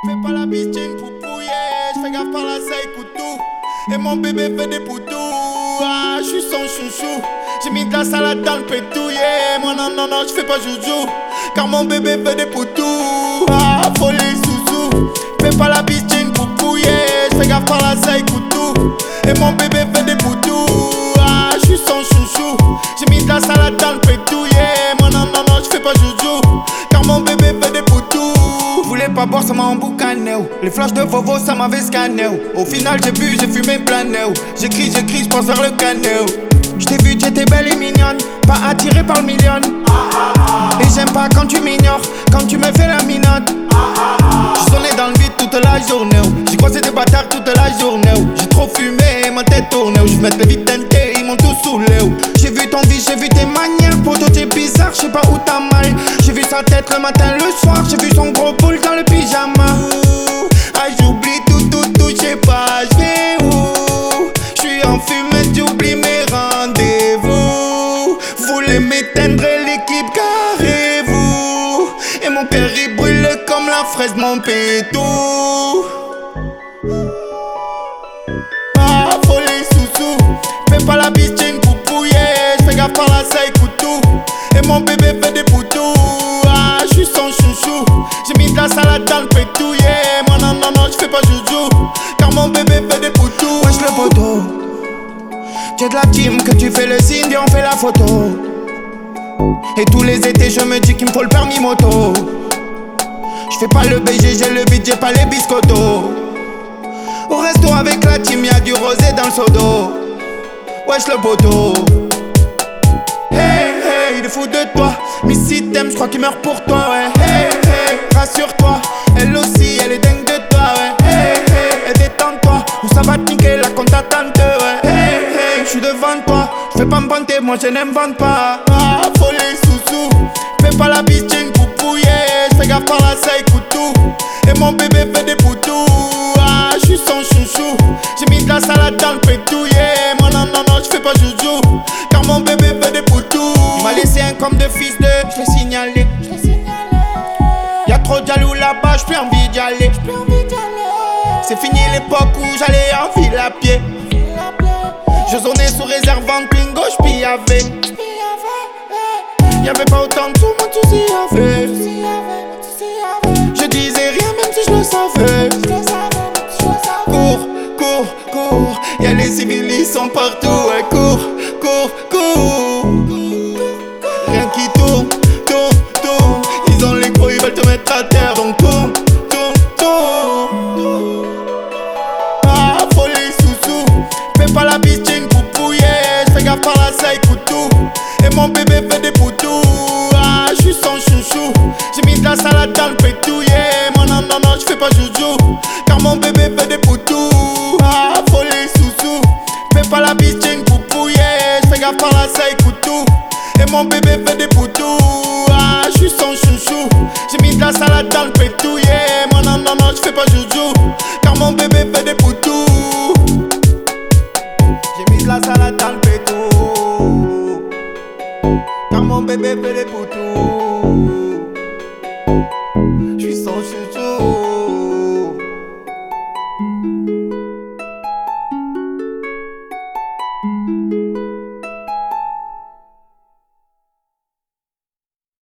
Fais pas la piscine poupouille, j'fais gaffe par la saille couteau. Et mon bébé fait des poutous. Ah, j'suis son chouchou. J'ai mis de la salade dans le pétouille. Moi non, non, non, j'fais pas joujou. Car mon bébé fait des poutous. Ah, folie sous-sous. Fais pas la piscine poupouille, j'fais gaffe par la saille couteau. Et mon bébé fait des poutous. Ah, j'suis son chouchou. J'ai mis de la salade dans le pétouille. Moi non, non, non, j'fais pas joujou. Car mon bébé fait des poutous. Voulais pas boire, ça m'a emboucané. Les flashs de Vovo, ça m'avait scanné. Au final, j'ai bu, j'ai fumé plané. J'écris, j'pense vers le canot. J't'ai vu, t'étais belle et mignonne, pas attirée par le million. Et j'aime pas quand tu m'ignores, quand tu me fais la minote. J'suis sonné dans le vide toute la journée. J'ai croisé des bâtards toute la journée. J'ai trop fumé, ma tête tournée. J'vais mettre les vides teintés, ils m'ont tous saoulé. J'ai vu ton vie, j'ai vu tes manières. Poto, t'es bizarre, j'sais pas où t'as mal. J'ai vu sa tête le matin, le soir. J'ai vu son gros boule dans le pyjama. Ah, j'oublie tout, j'sais pas, j'vais où. J'suis en fumée, j'oublie mes rendez-vous. Voulez m'éteindre l'équipe, carrez-vous. Et mon père il brûle comme la fraise, mon pétou. Ah, folie sous-sous. Fais pas la piscine poupouille, j'fais gaffe par la saille couteau. Et mon bébé fait des poutous. Ah, j'suis son chouchou. J'ai mis de la salade dans le pétouille. Moi non, non, non, j'fais pas joujou. Car mon bébé fait des poutous. Wesh le poteau, tu es de la team que tu fais le signe et on fait la photo. Et tous les étés je me dis qu'il me faut le permis moto. J'fais pas le BG, j'ai le beat, j'ai pas les biscottos. Au resto avec la team, y'a du rosé dans le seau d'eau. Wesh le poteau. Hey hey, il est fou de toi. Mais si t'aimes, j'crois qu'il meurt pour toi, ouais. Hey hey, rassure-toi, elle aussi, elle est dingue de toi, ouais. Hey hey, et détends-toi, ou ça va te niquer la compte à tante, ouais. Hey hey, j'suis devant toi, j'fais pas me vanter, moi je n'invente pas. Ah, folie sous-sous. Fais pas la piscine poupouille, j'fais gaffe par la saille couteau. Et mon bébé fait des poutous. Ah, j'suis son chouchou. J'ai mis de la salade dans le pétouille. Moi non, non, non, j'fais pas joujou. Car mon bébé fait des poutous. Il m'a laissé un com de fils de, j'l'ai signalé. Y'a trop de jaloux là-bas, j'plus envie d'y aller. C'est fini l'époque où j'allais en ville à pied. Je zonais sous réserve en Twingo, j'pillavais. Y'avait pas autant de sous, moi tu s'y avais. Je disais rien même si je le savais. Cours, y'a les civils, ils sont partout. Ouais, cours. Rien qui tourne. Ils ont les gros, ils veulent te mettre à terre. Donc tourne. Ah, folie sous-sous. Fais pas la piscine poupouille, j'fais gaffe par la saille couteau. Et mon bébé fait des poutous. Ah, j'suis son chouchou. J'ai mis de la salade dans le pétouille. Moi non, non, non, j'fais pas joujou. Car mon bébé fait des poutous. Ah, folie sous-sous. Fais pas la piscine poupouille, j'fais gaffe par la saille couteau. Et mon bébé fait des poutous. Ah, j'suis son chouchou. J'ai mis de la salade dans le pétouille. Moi non, non, non, j'fais pas joujou. Car mon bébé fait des poutous. J'ai mis de la salade dans le pétou. Car mon bébé fait des poutous.